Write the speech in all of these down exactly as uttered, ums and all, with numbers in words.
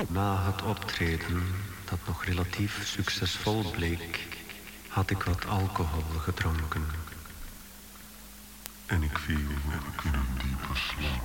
Na het optreden, dat nog relatief succesvol bleek, had ik wat alcohol gedronken. En ik viel in een diepe slaap.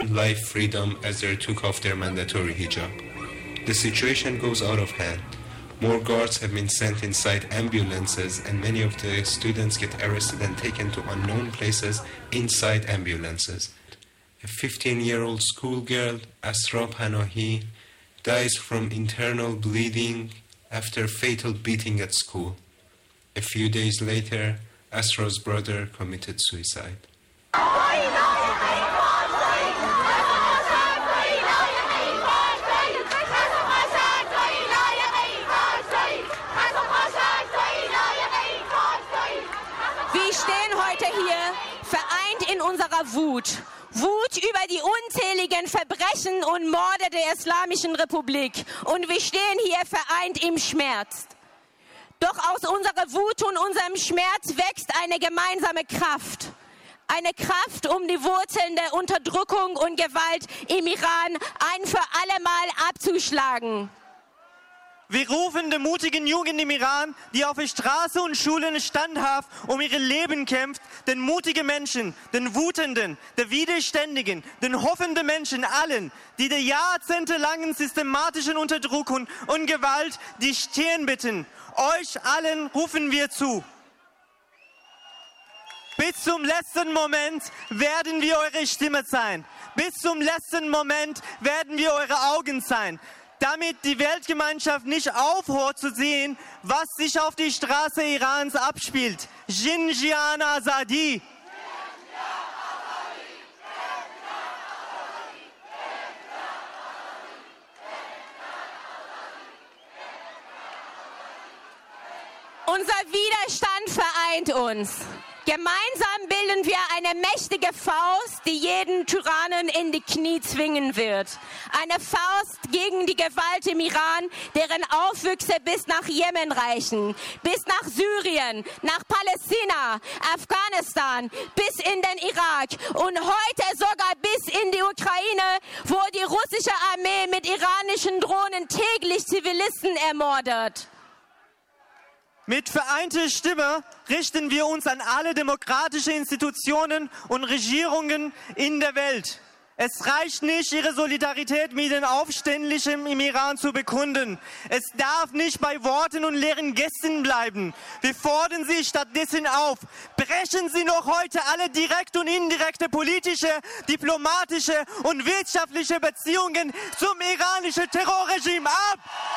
life freedom as they took off their mandatory hijab. The situation goes out of hand. More guards have been sent inside ambulances, and many of the students get arrested and taken to unknown places inside ambulances. A fifteen-year-old schoolgirl, Asra Panahi, dies from internal bleeding after fatal beating at school. A few days later, Asra's brother committed suicide. Wir stehen heute hier vereint in unserer Wut. Wut über die unzähligen Verbrechen und Morde der Islamischen Republik. Und wir stehen hier vereint im Schmerz. Doch aus unserer Wut und unserem Schmerz wächst eine gemeinsame Kraft. Eine Kraft, um die Wurzeln der Unterdrückung und Gewalt im Iran ein für alle Mal abzuschlagen. Wir rufen der mutigen Jugend im Iran, die auf der Straße und Schulen standhaft um ihr Leben kämpft, den mutigen Menschen, den Wutenden, den Widerständigen, den hoffenden Menschen, allen, die der jahrzehntelangen systematischen Unterdrückung und Gewalt die Stirn bitten. Euch allen rufen wir zu. Bis zum letzten Moment werden wir eure Stimme sein. Bis zum letzten Moment werden wir eure Augen sein. Damit die Weltgemeinschaft nicht aufhört zu sehen, was sich auf die Straße Irans abspielt. Jinjian Azadi. Unser Widerstand vereint uns. Gemeinsam bilden wir eine mächtige Faust, die jeden Tyrannen in die Knie zwingen wird. Eine Faust gegen die Gewalt im Iran, deren Aufwüchse bis nach Jemen reichen, bis nach Syrien, nach Palästina, Afghanistan, bis in den Irak und heute sogar bis in die Ukraine, wo die russische Armee mit iranischen Drohnen täglich Zivilisten ermordet. Mit vereinter Stimme richten wir uns an alle demokratischen Institutionen und Regierungen in der Welt. Es reicht nicht, ihre Solidarität mit den Aufständischen im Iran zu bekunden. Es darf nicht bei Worten und leeren Gästen bleiben. Wir fordern Sie stattdessen auf. Brechen Sie noch heute alle direkte und indirekte politische, diplomatische und wirtschaftliche Beziehungen zum iranischen Terrorregime ab.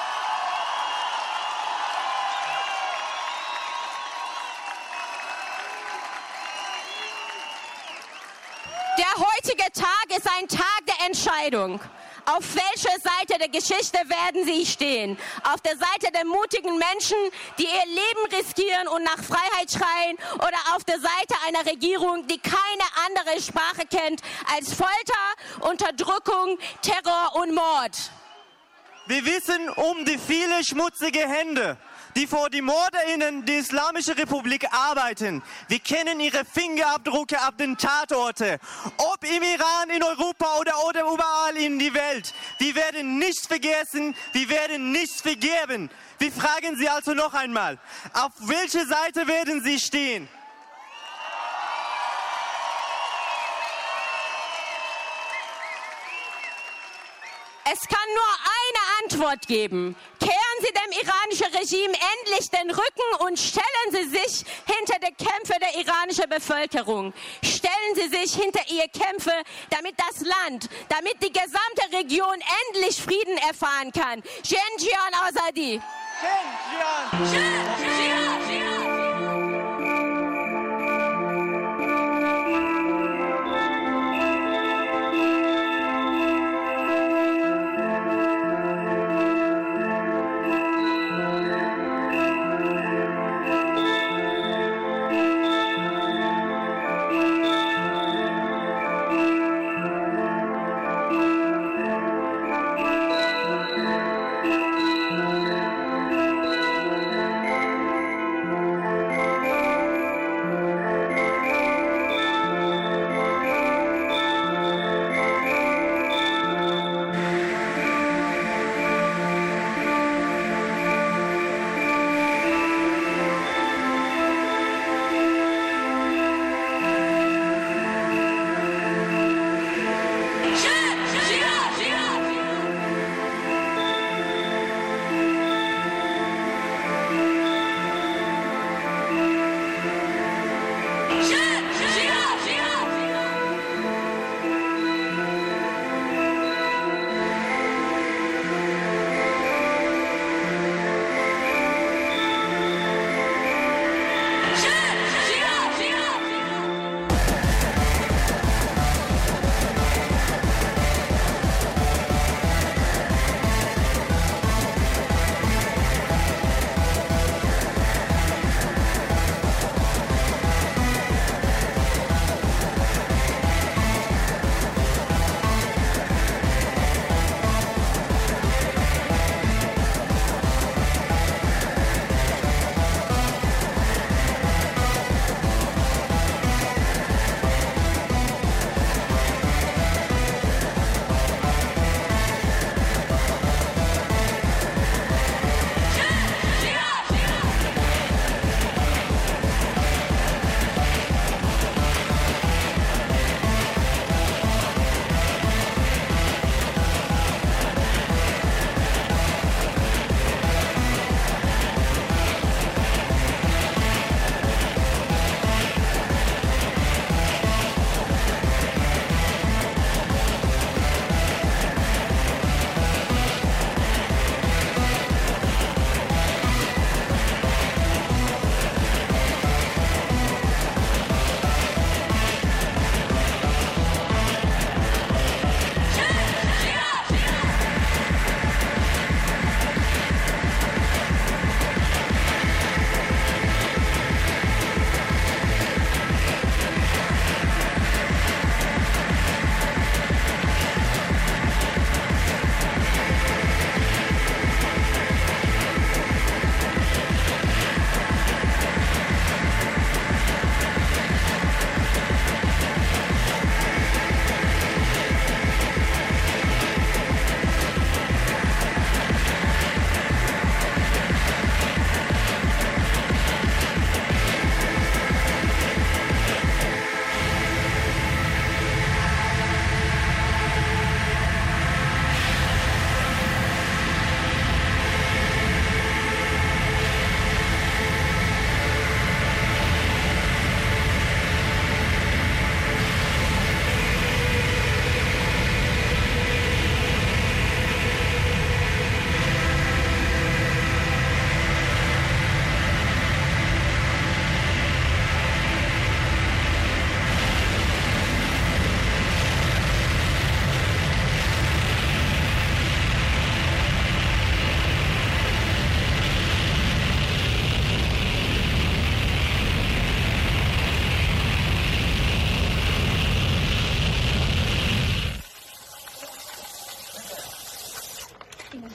Der heutige Tag ist ein Tag der Entscheidung. Auf welcher Seite der Geschichte werden Sie stehen? Auf der Seite der mutigen Menschen, die ihr Leben riskieren und nach Freiheit schreien, oder auf der Seite einer Regierung, die keine andere Sprache kennt als Folter, Unterdrückung, Terror und Mord? Wir wissen um die vielen schmutzigen Hände, die vor die MorderInnen der Islamischen Republik arbeiten. Wir kennen ihre Fingerabdrücke ab den Tatorten. Ob im Iran, in Europa oder, oder überall in die Welt. Wir werden nichts vergessen, wir werden nichts vergeben. Wir fragen Sie also noch einmal, auf welche Seite werden Sie stehen? Es kann nur eine Antwort geben. Kehren Sie dem iranischen Regime endlich den Rücken und stellen Sie sich hinter die Kämpfe der iranischen Bevölkerung. Stellen Sie sich hinter ihre Kämpfe, damit das Land, damit die gesamte Region endlich Frieden erfahren kann. Jinjian Azadi. Jinjian. Jinjian.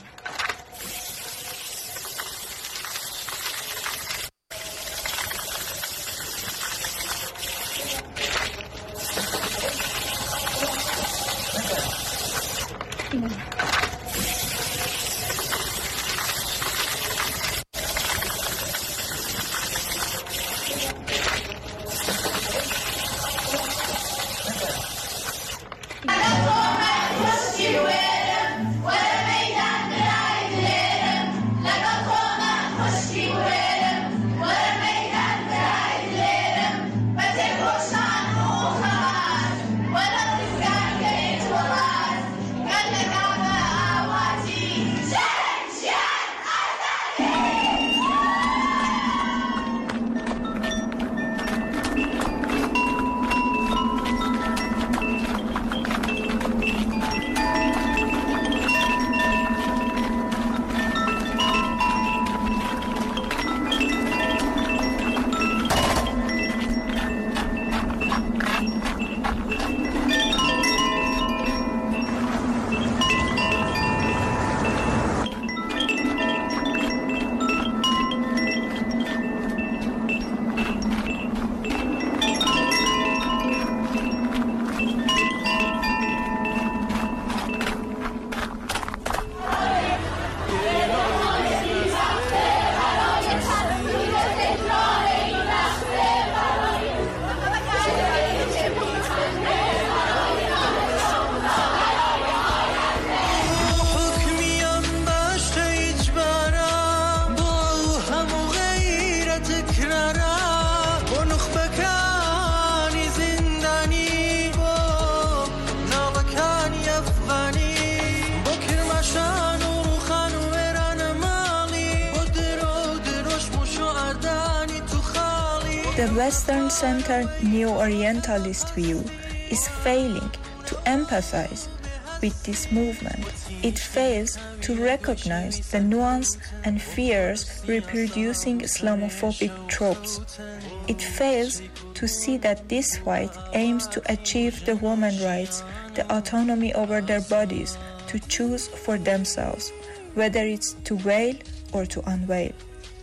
The Western-centered neo-Orientalist view is failing to empathize with this movement. It fails to recognize the nuance and fears reproducing Islamophobic tropes. It fails to see that this fight aims to achieve the women's rights, the autonomy over their bodies, to choose for themselves, whether it's to veil or to unveil.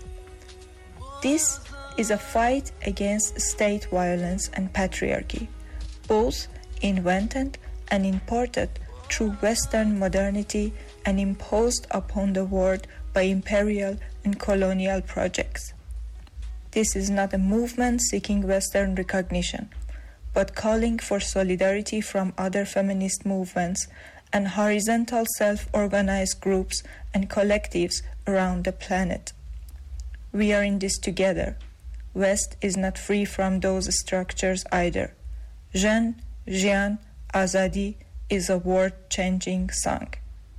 This is a fight against state violence and patriarchy, both invented and imported through Western modernity and imposed upon the world by imperial and colonial projects. This is not a movement seeking Western recognition, but calling for solidarity from other feminist movements and horizontal self-organized groups and collectives around the planet. We are in this together. West is not free from those structures either. Jeune, Jian, Azadi is a world-changing song.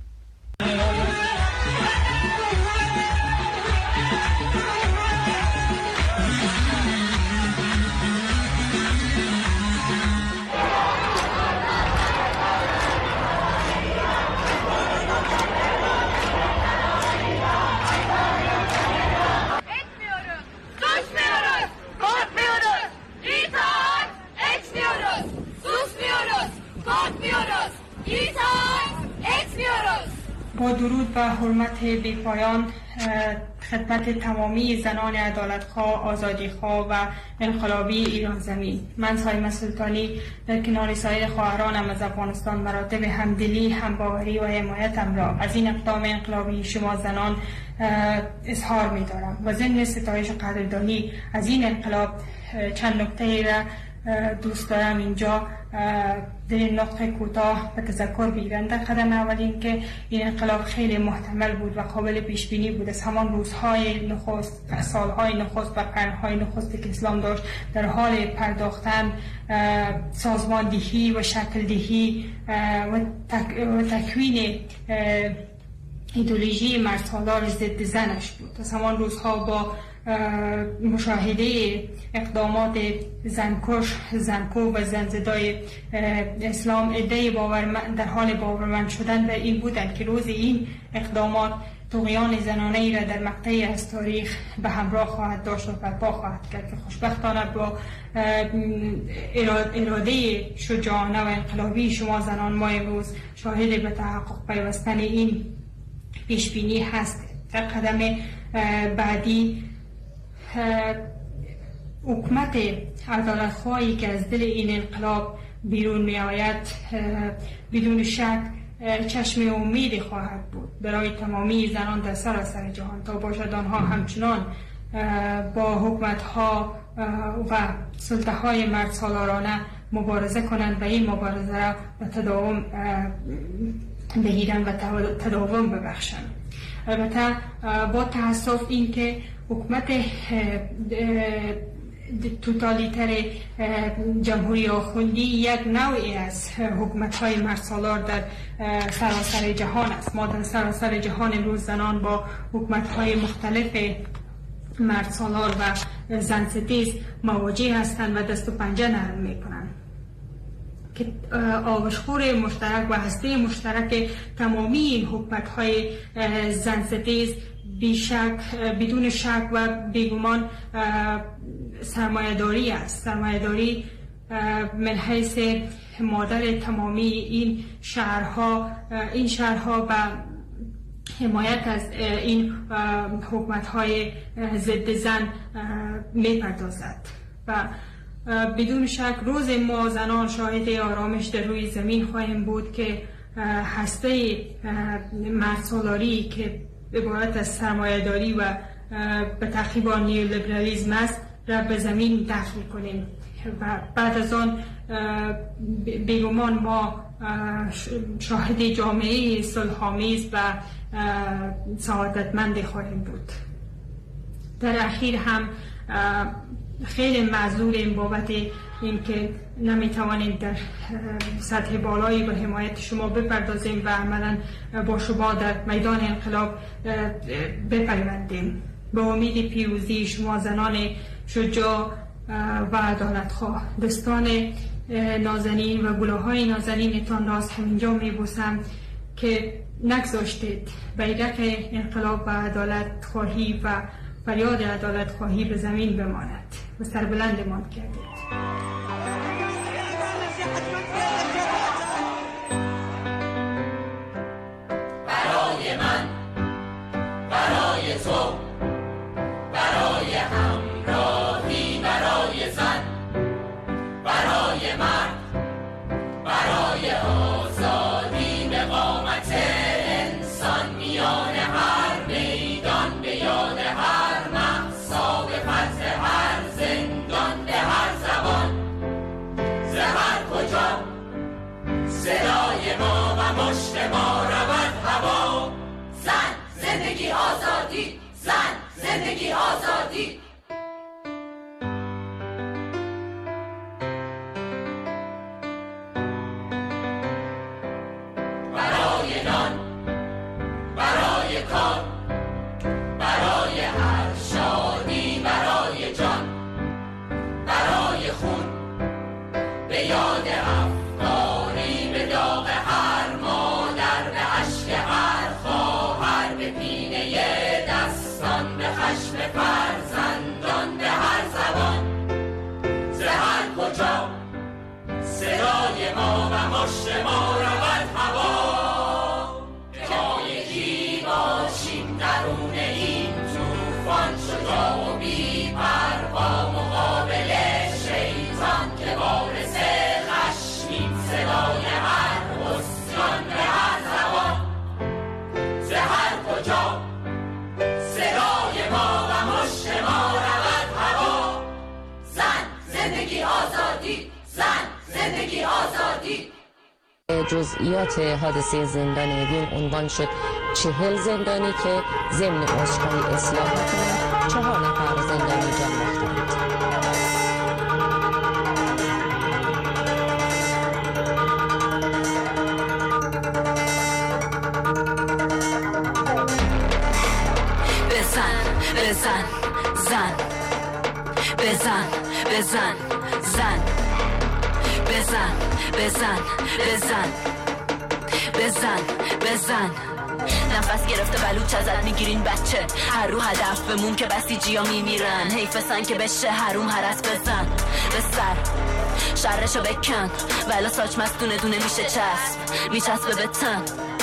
با درود و حرمت بی‌پایان خدمت تمامی زنان عدالتخواه، آزادیخواه و انقلابی ایران زمین. من سایمه سلطانی در کنار سایر خواهرانم از افغانستان مراتب همدلی، همباوری و حمایتم را از این اقدام انقلابی شما زنان اظهار می دارم و ضمن ستایش و قدردانی از این انقلاب چند نکته را دوست دارم اینجا در این نقطه کوتاه به تذکر بگیرم. در قدم اولین که این انقلاب خیلی محتمل بود و قابل پیش بینی بود. از همان روزهای نخست، سالهای نخست و قرنهای نخست که اسلام داشت در حال پرداختن سازماندهی و شکلدهی و تکوین ایدئولوژی مردسالار ضد زنش بود. از همان روزها با مشاهده اقدامات زنکش، زنکو و زنزدای اسلام عده‌ای باورمند در حال باورمند شدن به این بودند که روز این اقدامات طغیان زنانه‌ای را در مقطعی از تاریخ به همراه خواهد داشت و برپا خواهد کرد که خوشبختانه با اراده شجاعانه و انقلابی شما زنان ما امروز شاهد به تحقق پیوستن این پیش بینی هست. در قدم بعدی حکومت عدالتخواهی که از دل این انقلاب بیرون می آید بدون شک چشم امیدی خواهد بود برای تمامی زنان در سراسر جهان، تا باشد آنها همچنان با حکومت‌ها و سلطه‌های مرد سالارانه مبارزه کنند و این مبارزه را به تداوم بگیرند و تداوم ببخشند. البته با تأسف این که حکومت توتالیتر جمهوری آخوندی یک نوعی از حکومت‌های مرسالار در سراسر جهان است. ما در سراسر جهان امروز زنان با حکومت‌های مختلف مرسالار و زنستیز مواجه هستند و دست و پنجه نرم می‌کنند که آغشخور مشترک و هسته مشترک تمامی این حکومت‌های زنستیز بیشک بدون شک و بیگمان سرمایه‌داری است. سرمایه‌داری من حیث مادر تمامی این شهرها این شهرها به حمایت از این حکومت‌های ضد زن می‌پردازد و بدون شک روز ما زنان شاهد آرامش در روی زمین خواهیم بود که هسته مردسالاری که عبارت از سرمایه‌داری و به تعقیب آن نیولیبرالیسم است را به زمین دفن کنیم و بعد از آن بیگمان ما شاهد جامعه صلح‌آمیز و سعادتمند خواهیم بود. در اخیر هم خیلی معذوریم بابت این که نمیتوانیم در سطح بالایی به حمایت شما بپردازیم و عملا با شما در میدان انقلاب بپیوندیم. به امید پیروزی شما زنان شجاع و عدالتخواه، دستان نازنین و گلوهای نازنینتان را از همینجا میبوسم که نگذاشتید بیرق انقلاب و عدالت خواهی و فریاد عدالت خواهی به زمین بماند و سربلندمان کردید. برای من، برای تو، برای همراهی، برای زن، برای مرد، برای آزادی به قامت انسان، میان هر میدان، به یاد هر مأسا، به فتح هر زندان، به هر زبان، ز هر کجا صدای ما و مشت ما رود هوا. زن، زندگی آزادی، زن، زندگی آزادی. برای نان، برای کار، برای هر شادی، برای جان، برای خون، به یاد افکاری، به داغ هر مادر، به اشک هر خواهر، به پینه دستان، به خشم فرزندان، به هر زبان، ز هر کجا صدای ما و مشت ما رود هوا. ما یکی باشیم درون این طوفان، شجاع و بی پروا مقابل شیطان که وارث خشمیم، صدای هر عصیان، به هر زبان، ز هر کجا صدای ما و مشت ما رود هوا. زن، زندگی آزادی، زن، زندگی آزادی. جزئیات حادثه زندانی وین عنوان شد چهل زندانی که ضمن عذرخواهی اصلاح کنند چهار نفر زندانی جان باختند. بزن بزن زن، بزن بزن زن، بزن بزن بزن بزن بزن. نفس گرفته بلوچ ازت میگیرین بچه، هر رو هدف بمون که بسیجی ها میمیرن. حیفسن که بشه حروم هرس، بزن به سر شرشو بکن، ولا ساچ مست دونه دونه میشه چسب، میچسبه به تن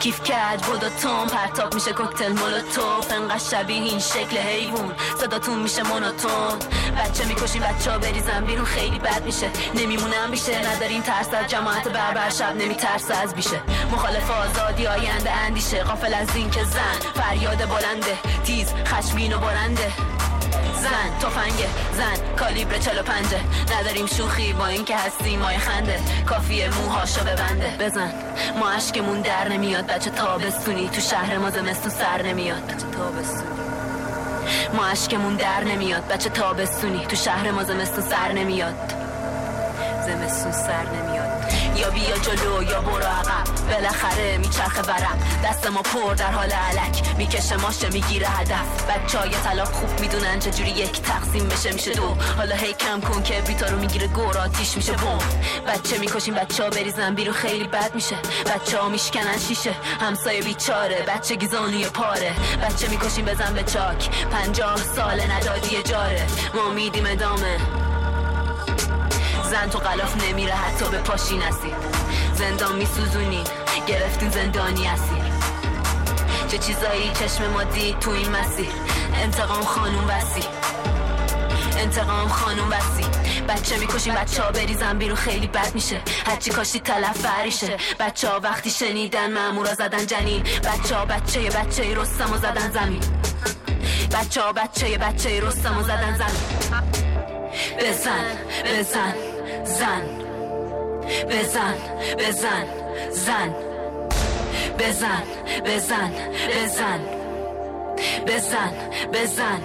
کیف کج بود و توم پرتاب میشه کوکتل مولوتوف انقدر شبیه این شکل حیوان صداتون میشه مونوتون بچه میکشیم بچه ها بریزن بیرون خیلی بد میشه نمیمونم بیشه نداریم ترس از جماعت بربر شب نمیترسه از بیشه مخالف آزادی آینده اندیشه غافل از این که زن فریاد بلنده تیز خشمگین و برنده زن تفنگه زن کالیبر چهل و پنج نداریم شوخی با این که هستیم مای خنده کافیه موهاشو ببنده بزن ما عشقمون در نمیاد بچه تابستونی تو شهر ما زمستون سر نمیاد بچه تابستونی ما عشقمون در نمیاد بچه تابستونی تو شهر ما زمستون سر نمیاد زمستون سر نمیاد یا بیا جلو یا برو عقب بالاخره میچرخه ورق دست ما پر در حال علک میکشه ماشه میگیره هدف بچهای طلاق خوب میدونن چجوری یک تقسیم بشه میشه دو حالا هی کم کن که بیتا رو میگیره گور آتیش میشه بوم بچه میکشیم بچه ها بریزن بیرون خیلی بد میشه بچه ها میشکنن شیشه همسایه بیچاره بچه گیزانوی پاره بچه میکشیم بزن به چاک پنجاه سال ندادی جاره ما میدیم ادامه زن تو غلاف نمیره حتی به پاشی نسید زندان میسوزونین گرفتین زندانی اسیر چه چیزایی چشم ما دید تو این مسیر انتقام خانوم وسی انتقام خانوم وسی بچه میکشیم بچه ها بریزن بیرون خیلی بد میشه هرچی کاشتی تلف فریشه بچه ها وقتی شنیدن مامورا زدن جنین بچه ها بچه بچه رستم و زدن زمین بچه ها بچه بچه رستم و زدن زمین بزن بزن زن بزن بزن زن بزن بزن بزن بزن بزن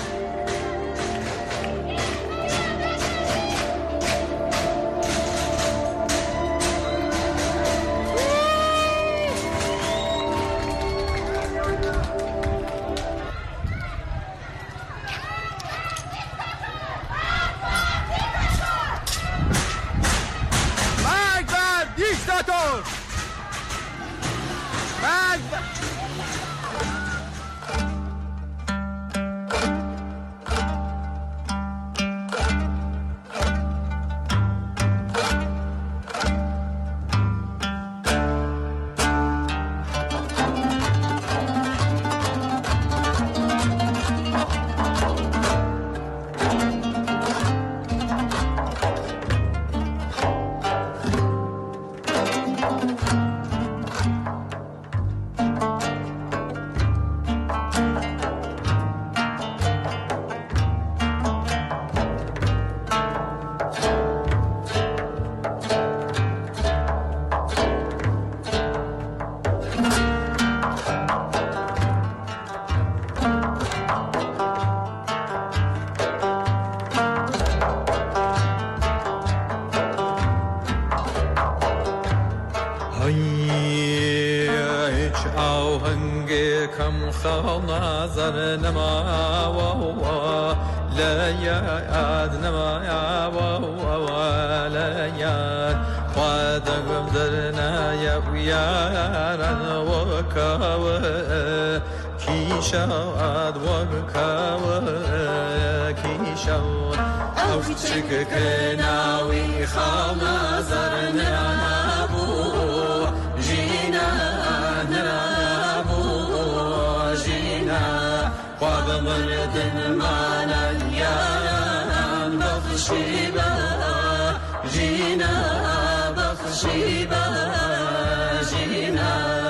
نظر نما و لا یاد نما و لا یاد خود قدرنا یا یاران و کاو کیشاد و کاو کیشاد او چک کناوی خام نظر نما جینا مردن معنا يا بخشيبا جينا بخشيبا جينا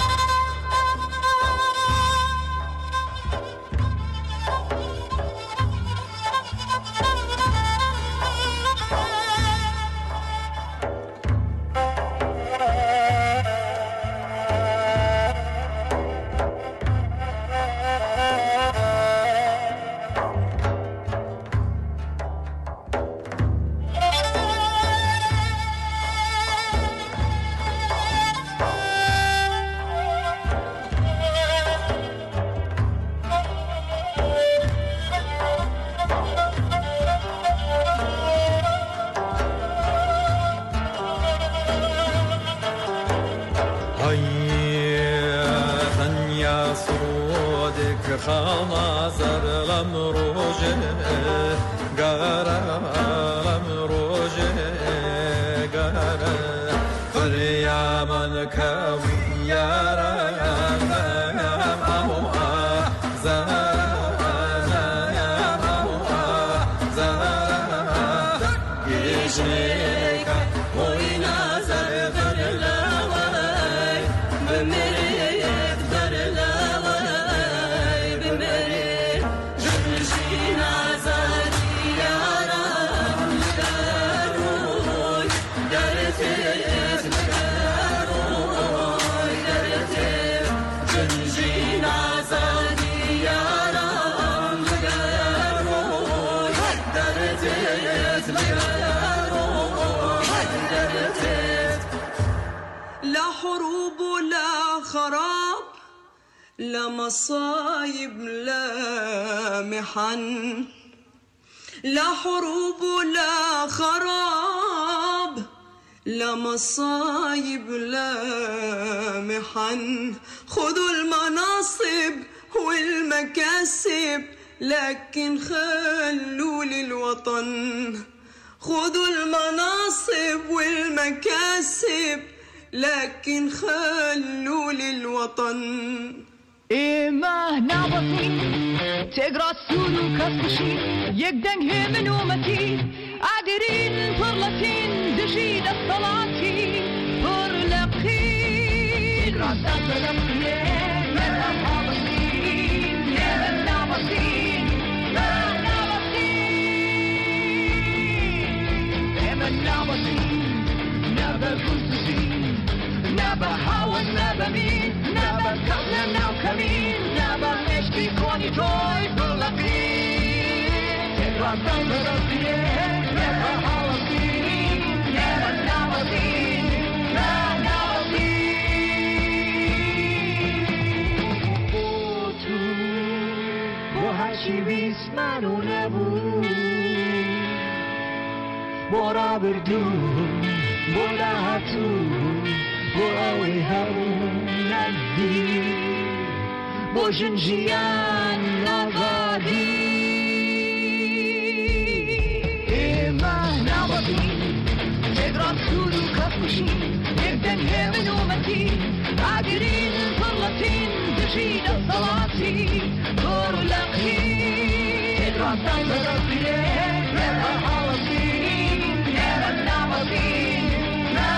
خاما زر لم روجه قارا لم روجه قارا فريا من كوي يارا لا حروب ولا خراب، لا مصايب لا محن، لا حروب ولا خراب، لا مصايب لا محن. خذوا المناصب والمكاسب لكن خلوا للوطن. خذوا المناصب والمكاسب لكن خلوا للوطن. إما نابطين تقرأ السود وكسكشين يقدن همن ومتين قادرين فرلتين دجيد الصلاتين فرلقين تقرأ السلقين مرحب حاضرين يا من نابطين ما نابطين يا من نابطين نابا كنتسين نابا حاول نابا مين نابا كفنا ناو كمين نابا مشكي كوني توي فرلقين تقرأ السلقين نابا حاضرين يا من نابطين ما نابطين بوتو بوهاشي بيسمانو نبو بورا بردون بولا هاتو بوراوي هارون ندي بوجنجيان نغادي إما نابطين تقرأ سود وكفوشين يقدن همن ومتين قادرين فرلتين دجيد الصلاتين فرلقين تقرأ السلقين مرحب حاضرين يا من نابطين ما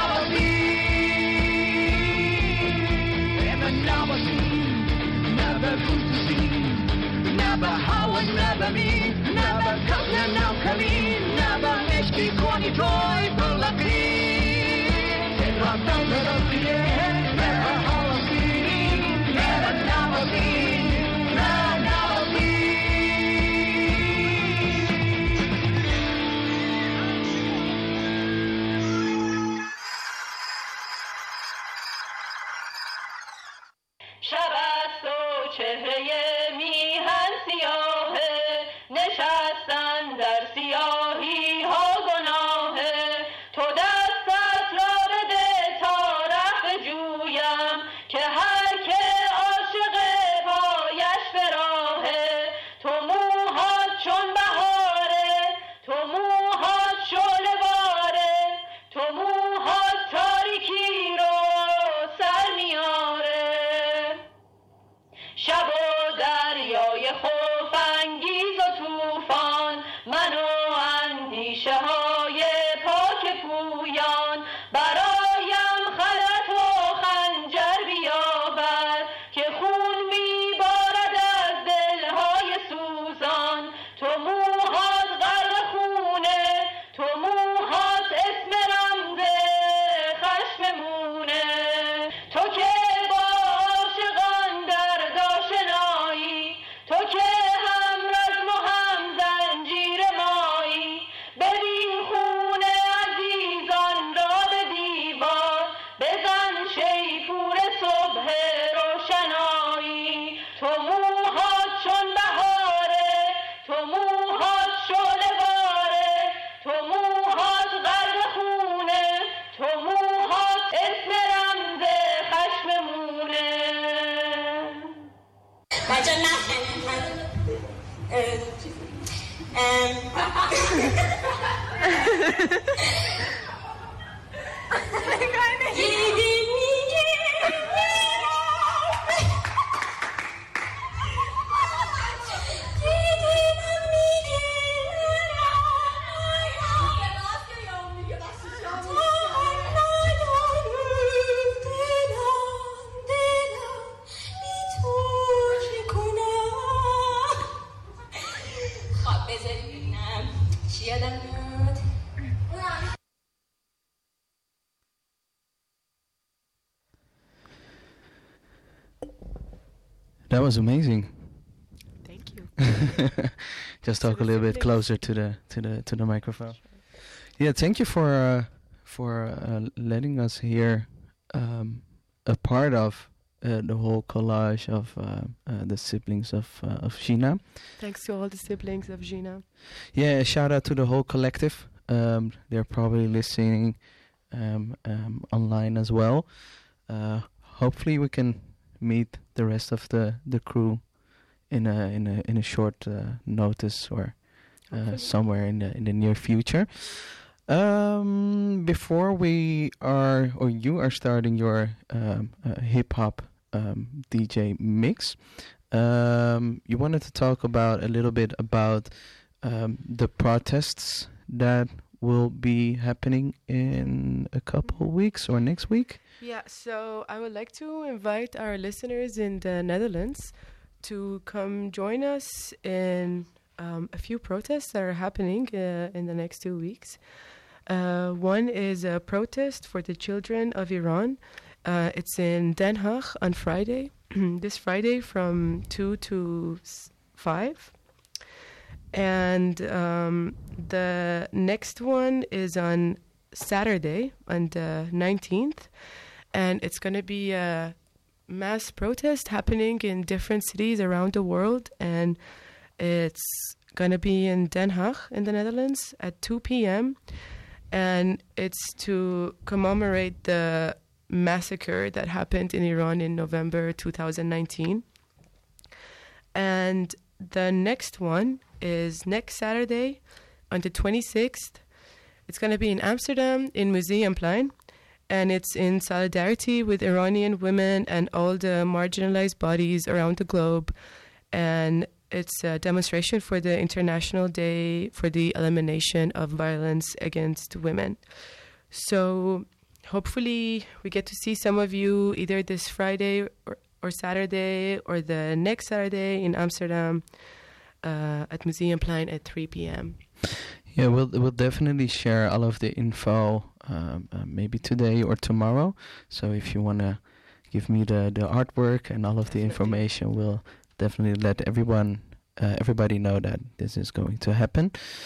نابطين يا من نابطين نابا كنتسين نابا حاول نابا مين نابا كفنا ناو كمين نابا مشكي كوني توي فرلقين تقرأ السلقين مرحب حاضرين يا من نابطين ما شب است و چهره میهن سیاهه نشستن در سیاهی ها گناهه تو دستت را بده تا ره جویم که هر که عاشق پایش به راهه تو موهات چون بهاره تو موهات شعله واره تو موهات تاریکی رو سر میاره شب و دریای خوف انگیز و توفان من و اندیشه های پاک پویان برایم خلط و خنجر بیاور که خون میبارد از دلهای سوزان تو موهات غرق خونه تو موهات اسم رمز خشممونه تو که با عاشقان درد آشنایی تو که هم رزم و هم زنجیر مایی ببین خون عزیزان را به دیوار بزن شیپور صبح روشنایی تو موهات چون بهاره تو موهات شعله واره تو موهات غرق خونه تو موهات اسم رمز خشممونه بچه نه دیدی میگه خب بذاری ببینم چی یادم میاد That was amazing. Thank you. Just talk a little bit closer to the to the to the microphone. Sure. Yeah, thank you for uh, for uh, letting us hear um, a part of uh, the whole collage of uh, uh, the siblings of uh, of Gina. Thanks to all the siblings of Gina. Yeah, a shout out to the whole collective. Um, they're probably listening um, um, online as well. Uh, hopefully, we can meet the rest of the, the crew in a in a in a short uh, notice or uh, okay. somewhere in the in the near future. Um, before we are or you are starting your um, uh, hip hop um, D J mix, um, you wanted to talk about a little bit about um, the protests that will be happening in a couple weeks or next week. Yeah, so I would like to invite our listeners in the Netherlands to come join us in um, a few protests that are happening uh, in the next two weeks. Uh, one is a protest for the children of Iran. Uh, it's in Den Haag on Friday, this Friday from two to five. And um, the next one is on Saturday, on the nineteenth. And it's going to be a mass protest happening in different cities around the world. And it's going to be in Den Haag in the Netherlands at two p.m. And it's to commemorate the massacre that happened in Iran in November two thousand nineteen. And the next one is next Saturday on the twenty-sixth. It's going to be in Amsterdam in Museumplein. And it's in solidarity with Iranian women and all the marginalized bodies around the globe. And it's a demonstration for the International Day for the Elimination of Violence Against Women. So hopefully we get to see some of you either this Friday or, or Saturday or the next Saturday in Amsterdam uh, at Museumplein at three p.m. Yeah, we'll we'll definitely share all of the info um, uh, maybe today or tomorrow. So if you want to give me the, the artwork and all of the information, we'll definitely let everyone, uh, everybody know that this is going to happen.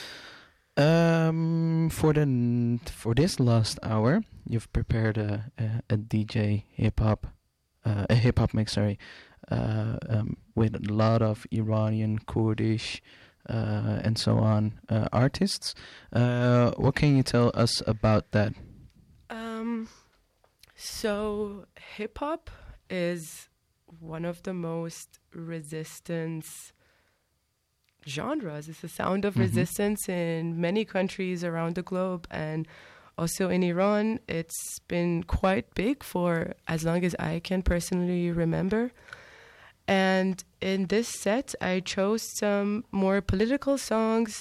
Um, for the n- for this last hour, you've prepared a a, a D J hip hop, uh, a hip hop mix, sorry, uh, um, with a lot of Iranian, Kurdish, uh, and so on uh, artists. Uh, what can you tell us about that? Um, so hip hop is one of the most resistance genres. It's a sound of mm-hmm. resistance in many countries around the globe, and also in Iran. It's been quite big for as long as I can personally remember. And in this set, I chose some more political songs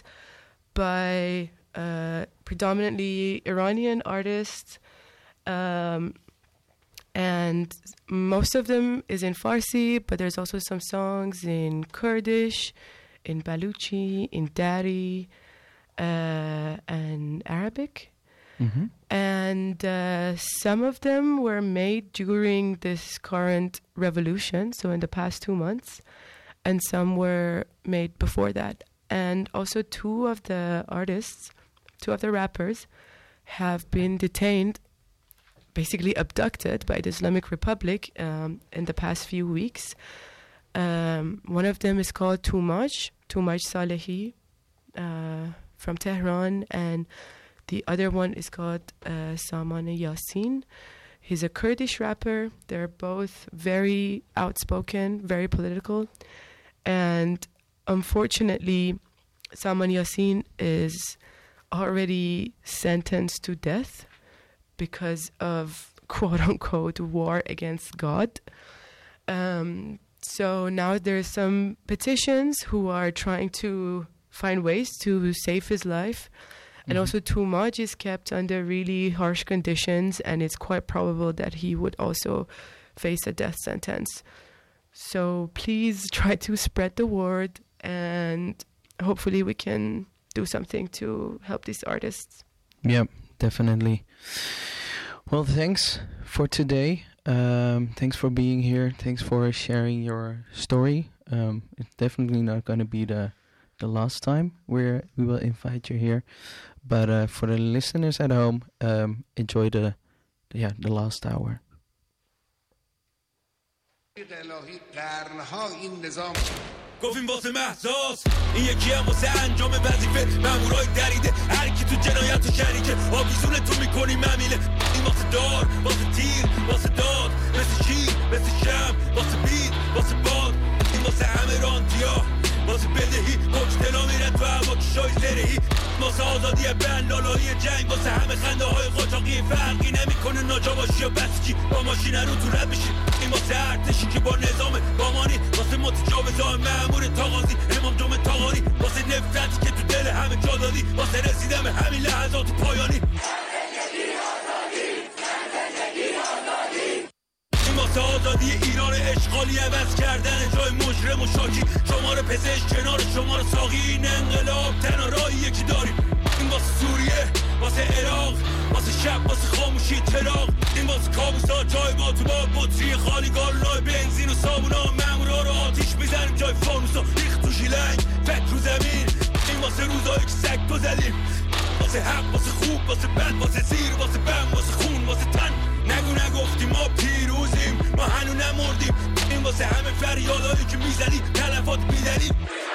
by uh, predominantly Iranian artists, um, and most of them is in Farsi, but there's also some songs in Kurdish, in Baluchi, in Dari, uh, and Arabic. Mm-hmm. And uh, some of them were made during this current revolution, so in the past two months, and some were made before that. And also two of the artists, two of the rappers, have been detained, basically abducted by the Islamic Republic um, in the past few weeks. Um, one of them is called Tumaj, Tumaj Salehi, uh, from Tehran, and the other one is called uh, Saman Yasin. He's a Kurdish rapper. They're both very outspoken, very political. And unfortunately, Saman Yasin is already sentenced to death because of quote-unquote war against God. Um, so now there's some petitions who are trying to find ways to save his life. And also Tumaj is kept under really harsh conditions, and it's quite probable that he would also face a death sentence. So please try to spread the word, and hopefully we can do something to help these artists. Yep, definitely. Well, thanks for today. Um, thanks for being here. Thanks for sharing your story. Um, it's definitely not going to be the the last time where we will invite you here. But uh, for the listeners at home, um, enjoy the, the yeah the last hour. گفتیم واسه محساس این یکی هم واسه انجام وظیفه مامورای دریده هر کی تو جنایت و شریکه آویزون تو میکنی ممیله این واسه دار واسه تیر واسه داد مثل شیر مثل شم واسه بید واسه باد این واسه همه راندیا واسه بدهی کشتلا میرن تو هوا کشای زرهی واسه آزادی بن لالایی جنگ واسه همه خنده های قاچاقی فرقی نمیکنه ناجا باشی یا بسیجی با ماشین رو تو رد میشی این واسه ارتشی که با نظام بامانی واسه متجاوزای مأمور تاغازی امام جمعه تاغاری واسه نفرتی که تو دل همه جا دادی واسه رسیدن به همین لحظات پایانی واسه آزادی ایران اشغالی عوض کردن جای مجرم و شاکی شماره پزشک کنار شماره ساقی این انقلاب تنها راهی یکی داریم این واسه سوریه واسه عراق واسه شب واسه خاموشی چراغ این واسه کابوسا جای ما تو با بطری خالی گالونای بنزین و صابونا مامورا رو آتیش میزنیم جای فانوسا ریخت تو ژیلنگ فکر رو زمین این واسه روزایی که سگ تو زدیم واسه حق واسه خوب واسه بد واسه زیر واسه بم واسه خون واسه تن نگو نگفتیم ما پیروزیم ما هنو نمردیم این واسه همه فریادایی که میزنی تلفات بیدنی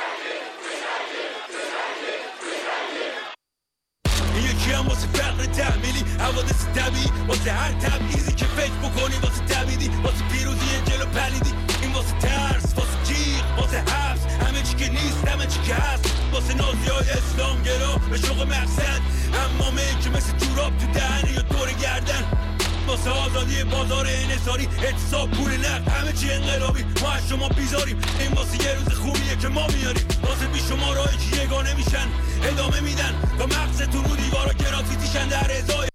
این یکی هم واسه فقر تحمیلی حوادث طبیعی واسه هر تبعیضی که فکر بکنی واسه تبیدی واسه پیروزی جلو پلیدی این واسه ترس واسه جیغ واسه حبس همه چی که نیست همه چی که هست واسه نازی های اسلام گرا به شوق مقصد امامه که مثل جوراب تو دهنه یا دور گردن واسه آزادی بازار انحصاری اعتصاب پول نقد همه چی انقلابی ما از شما بیزاریم این واسه یه روز خوبیه که ما میاریم واسه بی شما راهی که یگانه میشن ادامه میدن تا مغزتون رو دیوارا گرافیتیشن در ازای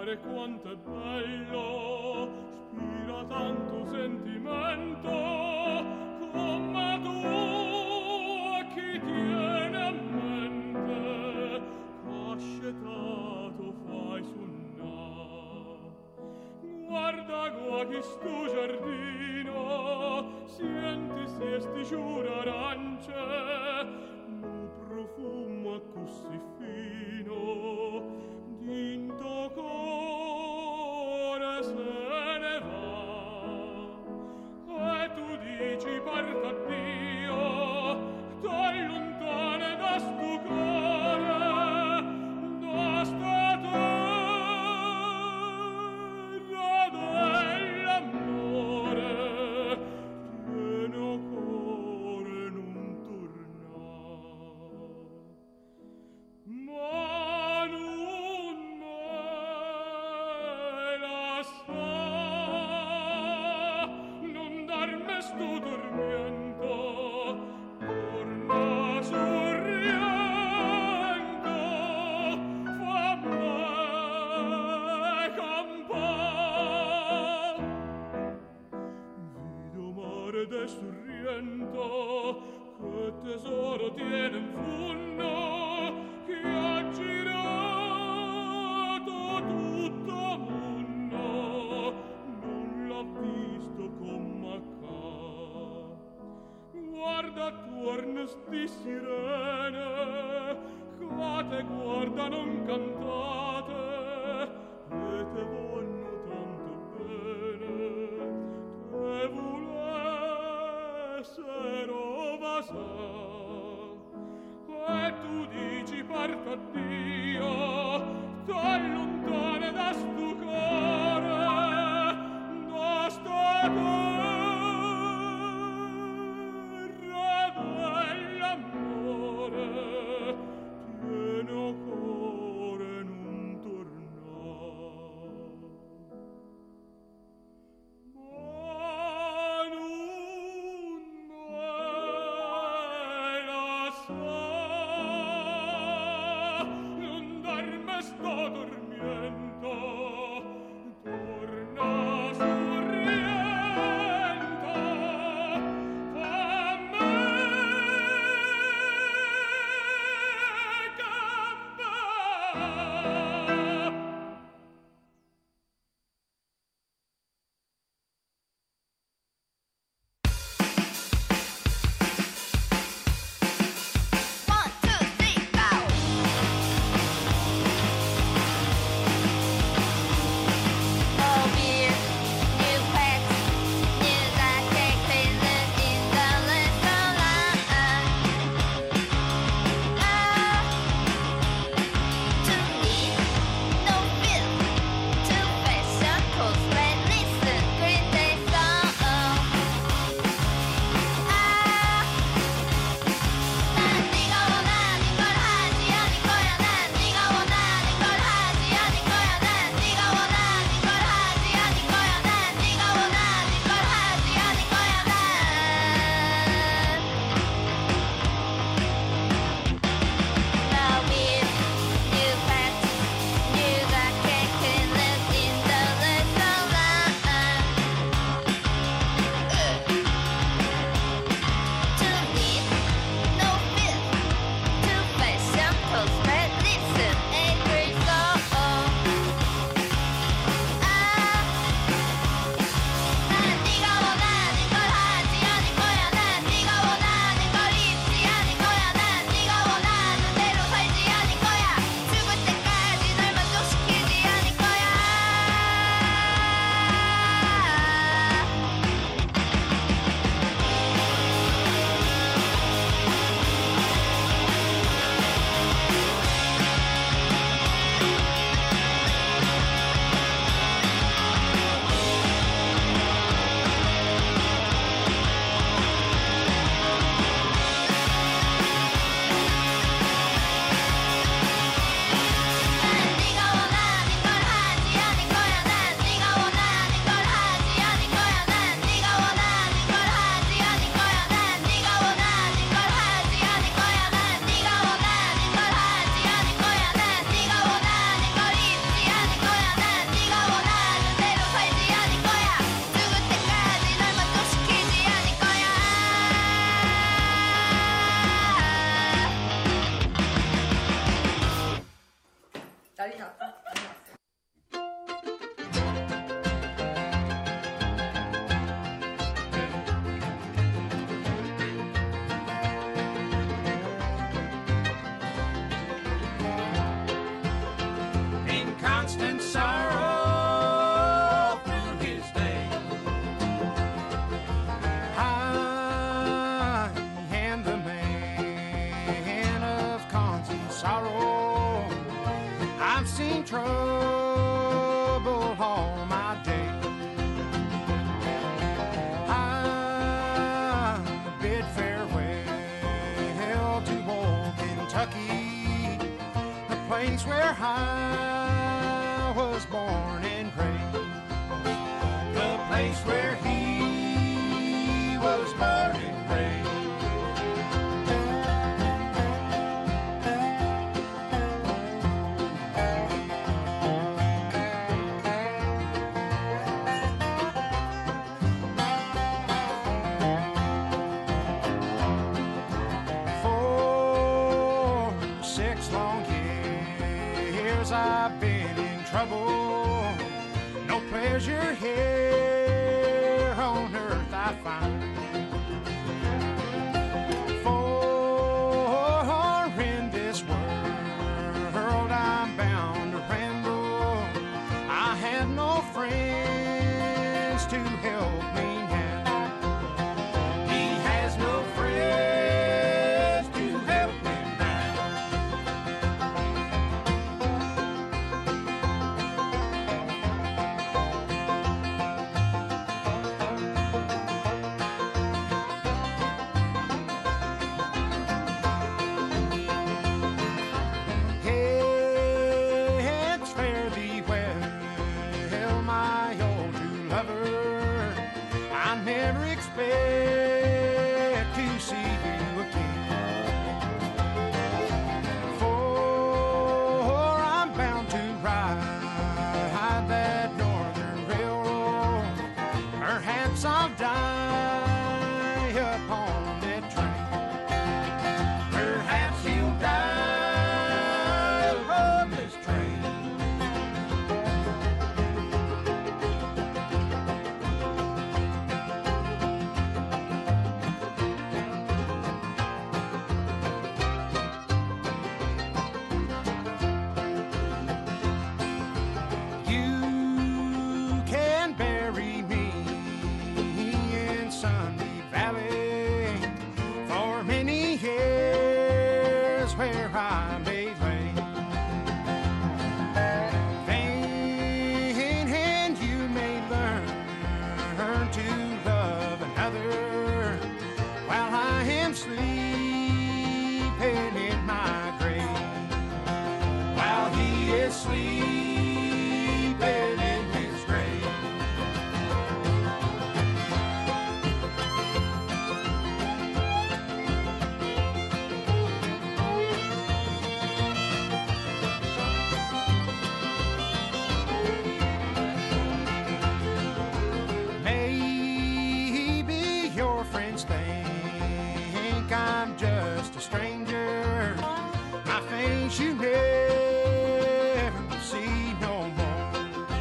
amore quanto è bello, spira tanto sentimento, come tu a chi tiene a mente, ascetato fai suonare. Guarda qua che sto giardino, senti se sti giura arance, un profumo così fino, dinto cuore se ne va. E tu dici parta addio, t'allontane da sto cuore, da sta terra dell'amore, pieno cuore non torna. Ma non me la sa, non darmi sto dormiento, torna sorriendo, fammi campare. Vedo mare de sorriento, che tesoro tiene in fondo, che ha girato tutto mondo, non l'ha visto come qua. Guarda attorno sti sirene, che te guardano incantate e te vogliono tanto bene, te volessero vasà. E tu dici parta addio, t'allontane da sto cuore, da sta terra dell'amore, pieno cuore non torna. Ma non me la sa, non darmi sto dormiento, torna sorriendo, seen trouble all my days. I bid farewell to old Kentucky, the place where I was born and raised, the place where he was born and raised. I've been in trouble, no pleasure here on earth I find. For in this world I'm bound to ramble, I have no friends to help me now. He has no friends to help me now. Expect to see you again, for I'm bound to ride that northern railroad. Perhaps I'll die upon that train. Perhaps you'll die upon this train. Where I may lay, vain, and you may learn, learn to love another while I am sleeping in my grave, while he is sleeping in his grave. I'm just a stranger, my face you never see no more.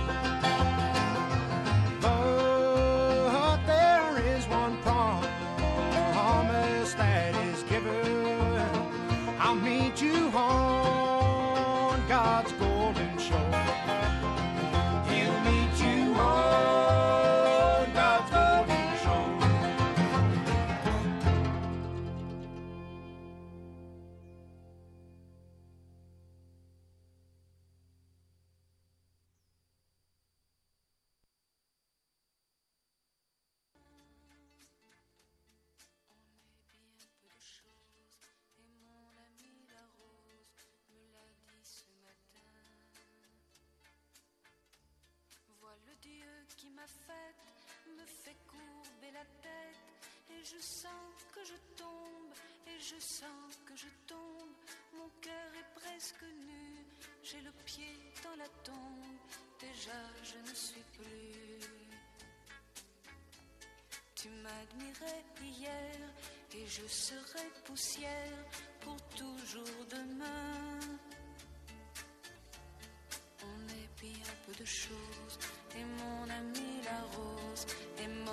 But there is one promise that is given, I'll meet you on God's golden shore. He'll meet you on God's golden shore. Qui m'a faite me fait courber la tête, et je sens que je tombe, et je sens que je tombe. Mon cœur est presque nu, j'ai le pied dans la tombe, déjà je ne suis plus. Tu m'admirais hier, et je serai poussière pour toujours demain. On est bien peu de choses,